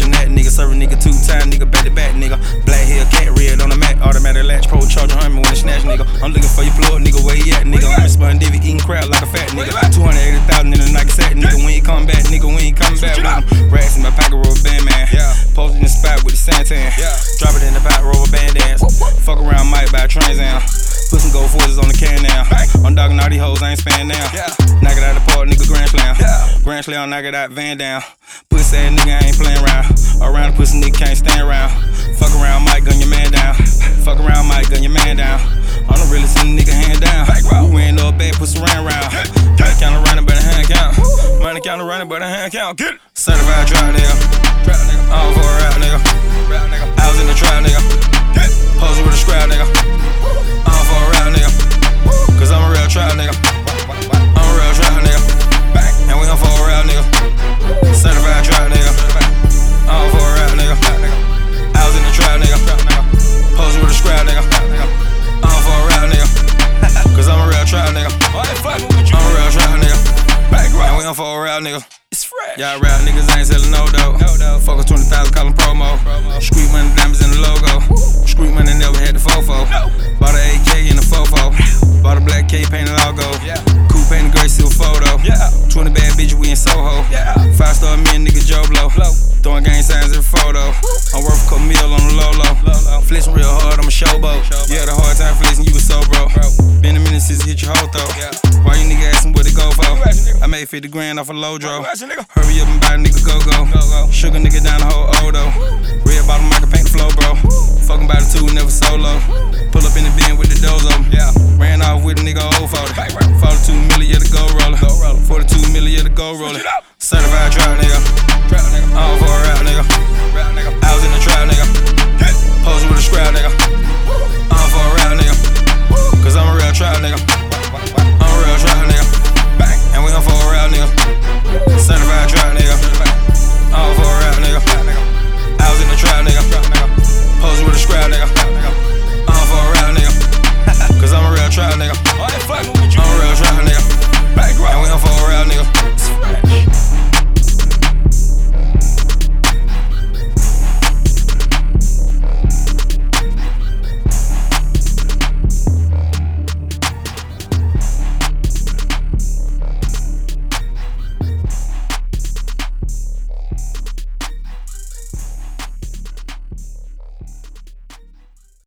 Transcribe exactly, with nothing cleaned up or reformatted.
on that nigga. Serve a nigga two time, nigga, back to back, nigga. Black hair, cat red on the mat, automatic latch, pro charger, Hummer when it snatch, nigga. I'm looking for your plug, nigga, where you at, nigga? I'm in spun divvy, eating crap like a fat nigga. two hundred eighty thousand in a Nike sack, nigga. We ain't come back, nigga, we ain't coming back with him. Racks in my pocket, rubber band, man. Yeah. Posted in the spot with the Santan. Yeah. Drop it in the pot, rubber band dance. Fuck around, might buy a Trans Am. Put some gold forces on the can now. I'm dogging all these hoes, I ain't span now. Yeah. Knock it out the park, nigga, grand slam. Yeah. Grand slam, knock it out, van down. Pussy ass nigga, I ain't playing around. Around the pussy nigga, can't stand around. Fuck around, might gun your man down. Fuck around, might gun your man down. I'm the realest in the nigga, hand down. We ain't no bad, pussy round round. Money count running, but a hand count. Money count running, but a hand count. Get it. Certified trap nigga. Trap nigga. All for a rap nigga. Rap nigga. I was in the trap nigga. Posing with a scrap nigga. All for a rap nigga. Cause I'm a real trap nigga. I'm a real trap nigga. And we on for a rap nigga. Certified trap nigga. All for a rap nigga. I was in the trap nigga. Posing with a scrap nigga. All for a rap nigga. Cause I'm a real trap nigga. I'm a real trap nigga. And we on for a rap nigga. Y'all rap niggas ain't selling no dough. Fuck us twenty thousand, call them promo. Street money, diamonds in the logo. Street money never had the fofo. Bought a A K in the fofo. Bought a black K, painted logo. Coupe painted gray silver photo. twenty bad bitches, we in Soho. Five star me and nigga Joe Blow. Throwing gang signs in the photo. I'm worth a couple mil on the low low. Flexing real hard, I'm a showboat. Yeah, the hard time flexing, you was so broke. Been a minute since you hit your whole throat. Why you nigga asking what it go for? I made fifty grand off a low draw. Hurry up and buy a nigga go-go.